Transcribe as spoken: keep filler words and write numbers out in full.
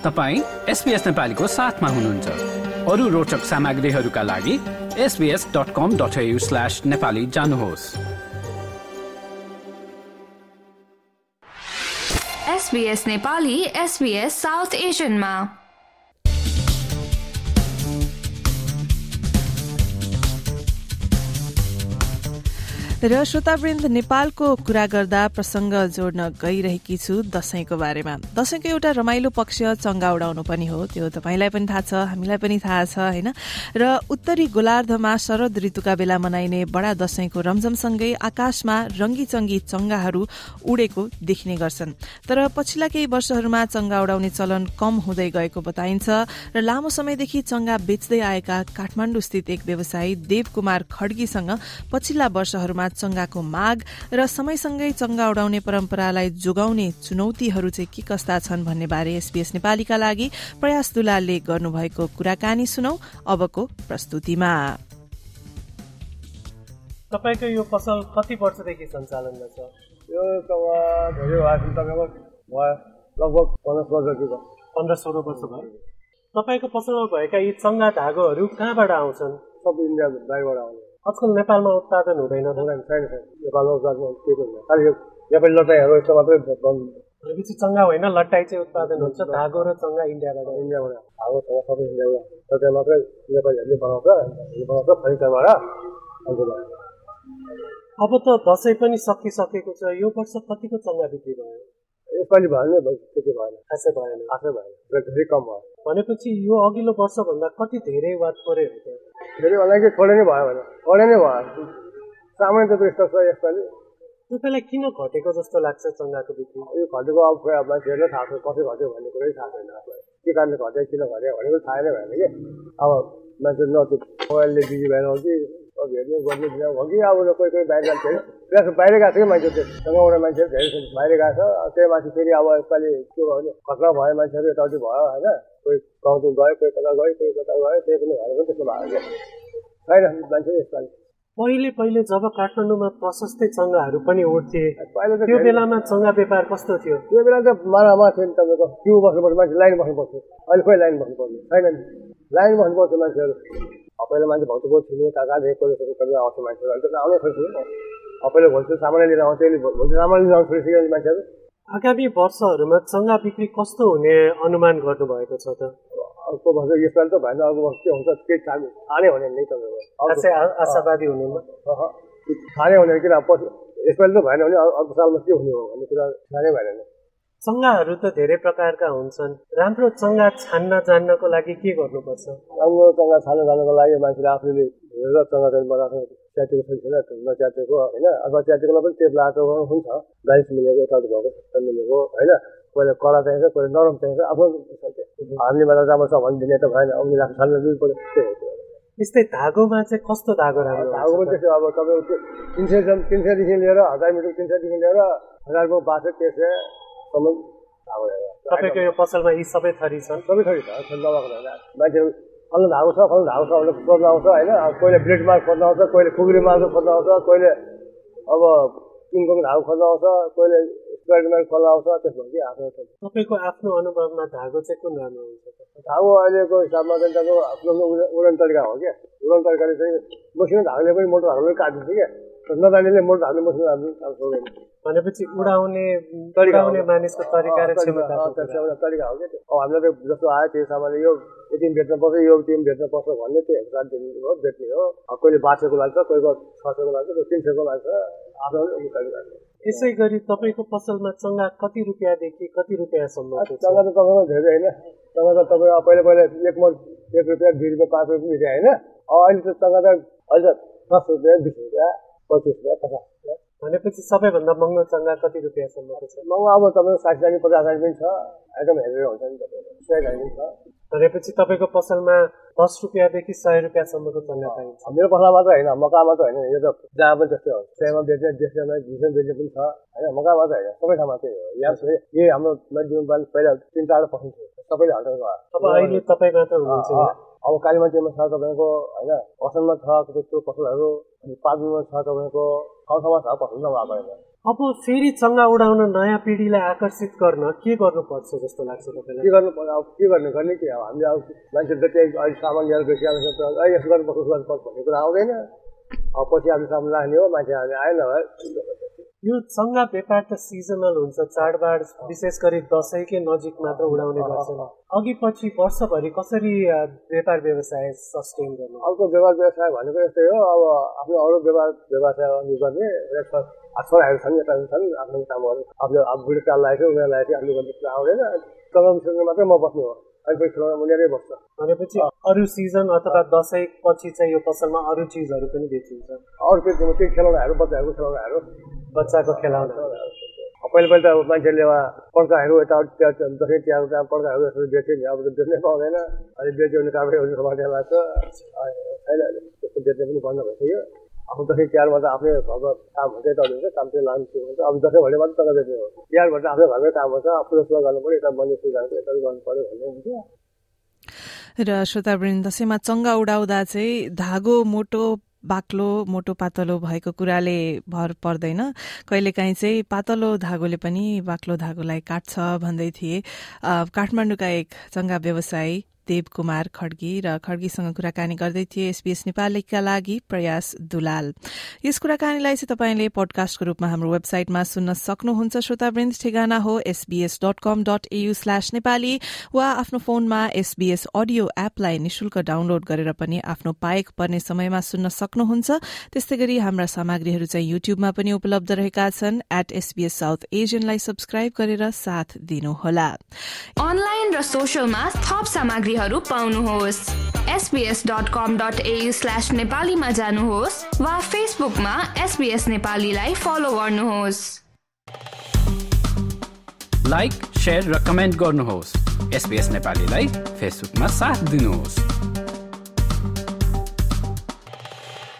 तपाईँ एसबीएस नेपालीको साथमा हुनुहुन्छ। अरू रोचक सामग्रीहरूका लागि SBS dot com dot AU slash Nepali जानुहोस्। एसबीएस नेपाली एसबीएस साउथ एसियनमा। र श्रोतावृन्द, नेपालको कुरा गर्दा प्रसंग जोड्न गइरहेकी छु दशैंको बारेमा। दशैंको एउटा रमाइलो पक्ष चंगा उडाउनु पनि हो, त्यो तपाईलाई पनि थाहा छ, हामीलाई पनि थाहा छ हैन। र उत्तरी गोलार्धमा शरद ऋतुका बेला मनाइने बडा दशैंको रमझमसँगै आकाशमा रंगी चंगी चंगाहरू उडेको देखिने गर्छन्। तर पछिल्ला केही वर्षहरूमा चंगा उडाउने चलन कम हुँदै गएको बताइन्छ र लामो समयदेखि चंगा बेच्दै आएका काठमाडौँ स्थित एक व्यवसायी देवकुमार खड्गीसँग पछिल्ला वर्षहरूमा चंगाको माग र समयसँगै चंगा उडाउने परम्परालाई जोगाउने चुनौतीहरू चाहिँ के कस्ता छन् भन्ने बारे एसबीएस नेपालीका लागि प्रयास दुलालले गर्नुभएको कुराकानी सुनौ अबको प्रस्तुतिमा। तपाईको यो पसल कति वर्षदेखि सञ्चालन गर्छ? यो धेरै भयो, तपाईको लगभग पन्ध्र सोह्र पन्ध्र सोह्र वर्ष भयो। तपाईको पसलमा भएका यी चंगा धागोहरू कहाँबाट आउँछन्? सब इन्डिया बाहिरबाट आउँछ। आजकल नेपालमा उत्पादन हुँदैन? छैन छैन, नेपालमा उत्पादन के पनि खालि यो नेपाली लट्टाइहरू यस्तो मात्रै बन्द। भनेपछि चंगा होइन, लट्टाई चाहिँ उत्पादन हुन्छ। धागो र चंगा इन्डियाबाट इन्डियाबाट धागो चंगा सबै इन्डियाबाट, लट्टाइ मात्रै नेपालीहरूले बनाउँछ बनाउँछ फर्निचरबाट अन्त। अब त दसैँ पनि सकिसकेको छ, यो वर्ष कतिको चंगा बिक्री भयो? यसपालि भएन, त्यति भएन, खासै भएन, खासै भएन, धेरै कम भयो। भनेपछि यो अघिल्लो वर्षभन्दा कति धेरै वा थोरै हो? धेरै भन्दा कि थोरै नै भयो भने थोरै नै भयो, सामान्य त यस्तो छ यसपालि। तपाईँलाई किन घटेको जस्तो लाग्छ चंगाको बिक्री? यो घटेको अब खोइ अब मान्छेहरूलाई थाहा छ, कसै घट्यो भन्ने कुरै थाहा छैन आफूलाई, के कारणले घट्यो किन घट्यो भनेको थाहै नै भएन कि। अब मान्छे न त्यो मोबाइलले बिजी भएर हो कि हेर्ने गर्ने हो कि अब कोही कोही बाहिर गएको थियो, बाहिर गएको थियो कि मान्छे त्यो सँगौटा मान्छेहरू धेरै बाहिर गएको छ। त्यही मान्छे फेरि अब यसपालि के भयो भने खतरा भयो, मान्छेहरू यताउति भयो होइन, कोही गाउँतिर गयो, कोही कता गयो, कोही कता गयो, त्यही पनि भएर पनि त्यस्तो भएको क्या छैन मान्छे यसपालि। पहिले पहिले जब काठमाडौँमा प्रशस्तै चंगाहरू पनि उठ्थे, त्यो बेलामा चंगा व्यापार कस्तो थियो? त्यो बेला त मारामा थियो नि, तपाईँको क्यु बस्नुपर्छ, मान्छे लाइन बस्नु पर्थ्यो। अहिले खोइ लाइन बस्नु पर्ने छैन नि, लाइन बस्नु पर्छ मान्छेहरू। पहिला मान्छे भक्तपुर छिने काका देखो कति आउँछ मान्छेहरू, अहिले त आउनै छोडिसक्यो। पहिला भोलि सामान लिएर आउँछ, भोलि सामान लिएर आउनु छोडिसक्यो मान्छेहरू। आगामी वर्षहरूमा चंगा बिक्री कस्तो हुने अनुमान गर्नुभएको छ त? अर्को वर्ष यसपालि त भएन, अर्को वर्ष के हुन्छ के थाहा नै हुने नै तपाईँको। खासै आशावादी हुनुहुन्न? थाहा नै हुने किन यसपालि त भएन भने अर्को सालमा के हुने हो भन्ने कुरा थाहा नै भएन। चंगाहरू त धेरै प्रकारका हुन्छन्, राम्रो चंगा छान्न जान्नको लागि के गर्नुपर्छ? राम्रो चंगा छान्न जान्नको लागि मान्छेले आफूले हेरेर चंगा चाहिँ बनाएको च्यातेको छैन, नच्यातेको होइन, अथवा च्यातेकोलाई पनि टेप लगाएको हुन्छ, बाइस मिलेको यताउति भएको सत्तर मिलेको होइन, कोहीले कडा चाहिन्छ, कोहीले नरम चाहिन्छ। आफ्नो हामीले मात्र राम्रो छ भनिदिने त भएन, अघि लाग्छ छान्न दिनु पर्यो। त्यही हो। यस्तै धागोमा चाहिँ कस्तो धागो राम्रो? धागो पनि त्यस्तो अब तपाईँको तिन सय तिन सयदेखि लिएर हजार मिटर तिन सयदेखि लिएर हजारको बाह्र सय तेइस सयसम्म धागो। तपाईँको यो पसलमा यी सबै थरी छन्? सबै थरी छ, मान्छेहरू फल्नु धागो छ फल्नु धागो छ भनेर खोज्न आउँछ होइन। कोहीले ब्लेड मार्क खोज्न आउँछ, कोहीले खुकुरी मार्क खोज्न आउँछ, कोहीले अब किङको धागो खोज्न आउँछ, कोहीले स्क्वायर मार्क खोज्न आउँछ। त्यसमा के आफ्नो तपाईँको आफ्नो अनुभवमा धागो चाहिँ कुन राम्रो हुन्छ? धागो अहिलेको हिसाबमा चाहिँ तपाईँको आफ्नो उडान तरिका हो क्या। उडान तरिकाले चाहिँ मसिनो धागोले पनि मोटो धागोले काटिन्छ क्या, नजानेले मोटो धागोले मसिनो धागोले काट्न सक्दैन। भनेपछि उडाउने उडाउने मानिसको तरिका र क्षमता एउटा तरिका हो क्या। अब हामीलाई त जस्तो आयो त्यो सामानले यो यति बेच्न पर्छ, यो टिम बेच्न पर्छ भन्ने त्यो हिसाब दिनु हो, बेच्ने हो। कोहीले बाह्र सयको लाग्छ, कोहीको छ सयको लाग्छ, कोही तिन सयको लाग्छ, आफ्नो तरिका। यसै गरी तपाईँको पसलमा चंगा कति रुपियाँदेखि कति रुपियाँसम्म? चंगा त तपाईँको धेरै होइन, चंगा त तपाईँ पहिला पहिला एक मत एक रुपियाँ दुई रुपियाँ पाँच रुपियाँ मिले होइन। अहिले त चंगा त अहिले त दस रुपियाँ बिस रुपियाँ पच्चिस रुपियाँ पचास रुपियाँ। भनेपछि सबैभन्दा महँगो चंगा कति रुपियाँसम्मको छ? महँगो अब तपाईँको साठी साठी पचास साठी पनि छ, आइटम हेरेर हुन्छ नि तपाईँको सय साठी पनि छ। भनेपछि तपाईँको पसलमा दस रुपियाँदेखि सय रुपियाँसम्मको चंगा पाइन्छ? मेरो पसलमा मात्र होइन, मका मात्र होइन, यो त जहाँ पनि त्यस्तै हो। सयमा बेच्ने देशमा बिसमा बेच्ने पनि छ होइन, मका मात्र होइन, सबै ठाउँमा त्यही हो। यहाँ यही हाम्रो नदीमा पहिला तिन चारवटा पसल थियो, सबैले हटाउनु भयो। अब अहिले तपाईँ मात्र हुनुहुन्छ? अब कालीमन्दिरमा छ तपाईँको होइन, असनमा छ त्यस्तो पसलहरू, अनि पाँचमा छ तपाईँको ठाउँ ठाउँमा छ पसल नभएको होइन। अब फेरि चङ्गा उडाउन नयाँ पिँढीलाई आकर्षित गर्न के गर्नुपर्छ जस्तो लाग्छ तपाईँलाई? के गर्नु पर्छ? अब के गर्ने गर्ने के अब हामीले अब मान्छे जति अहिले सामान लिएर गइसकेको छ अहिले यसो गर्नुपर्छ उसो गर्नुपर्छ भन्ने कुरा आउँदैन। अब पछि आफ्नो सामान राख्ने हो, मान्छे आउने आएन भए। यो चङ्गा व्यापार त सिजनल हुन्छ, चाडबाड विशेष गरी दसैँकै नजिक मात्र उडाउने गर्छन्। अघि पछि वर्षभरि कसरी व्यापार व्यवसाय सस्टेन गर्नु? अर्को व्यापार व्यवसाय भनेको यस्तै हो, अब आफ्नो अरू व्यापार व्यवसाय गर्ने छोराहरू छन्, यता छन्, आफ्नो काम गर्नु आफ्नो अब बुढेसकाल लागेको उनीहरू लागेको आफ्नो गर्ने कुरा आउँदैन। चङ्गा मात्रै म बस्ने हो, अहिले पछि खेलाउन उनीहरू बस्छ। भनेपछि अरू सिजन अथवा दसैँ पछि चाहिँ यो पसलमा अरू चिजहरू पनि बेचिन्छ? अरू त्यो खेलाउनाहरू, बच्चाहरूको खेलाउनाहरू, बच्चाको खेलाउना। पहिला पहिला त मान्छेले पड्काहरू यता दसैँ तिहारको काम पड्काहरू यसरी बेच्यो नि, अब त बेच्नै पाउँदैन। अहिले बेच्यो भने कामै हुन्छ समाजमा लाग्छ छैन, त्यस्तो बेच्ने पनि बन्द भइसक्यो। अब दसैँ तिहारमा त आफ्नै घरको काम हुन्छ, यता हुन्छ काम चाहिँ लानु हुन्छ। अब दसैँ भरि मात्रै चङ्गा बेच्ने हो, तिहारभरि त आफ्नै घरमै काम हुन्छ, आफूले सुरु गर्नु पऱ्यो, यता बन्ने सुरु गर्नु यता गर्नु पऱ्यो भन्ने हुन्छ। र श्रोतावृन्द, दसैँमा चङ्गा उडाउँदा चाहिँ धागो मोटो बाक्लो मोटो पातलो भएको कुराले भर पर्दैन। कहिलेकाहीँ चाहिँ पातलो धागोले पनि बाक्लो धागोलाई काट्छ भन्दै थिए काठमाडौँका एक चङ्गा व्यवसायी देव कुमार खड्गी। र खड्गीसँग कुराकानी गर्दै थिए एसबीएस नेपालीका लागि प्रयास दुलाल। यस कुराकानीलाई चाहिँ तपाईँले पोडकास्टको रूपमा हाम्रो वेबसाइटमा सुन्न सक्नुहुन्छ। श्रोतावृन्द, ठेगाना हो SBS dot com dot AU slash Nepali वा आफ्नो फोनमा एसबीएस अडियो एपलाई निशुल्क डाउनलोड गरेर पनि आफ्नो पाएक पर्ने समयमा सुन्न सक्नुहुन्छ। त्यस्तै गरी हाम्रा सामग्रीहरू चाहिँ युट्युबमा पनि उपलब्ध रहेका छन्। एट एसबीएस साउथ एसियनलाई सब्स्क्राइब गरेर साथ दिनुहोला। अनलाइन र सोशलमा थप सामग्री पाउनुहोस्। SBS dot com dot AU slash नेपालीमा जानुहोस् वा फेसबुकमा एसबीएस नेपालीलाई फलो गर्नुहोस्। लाइक, शेयर र कमेन्ट गर्नुहोस्। एसबीएस नेपालीलाई फेसबुकमा साथ दिनुहोस्।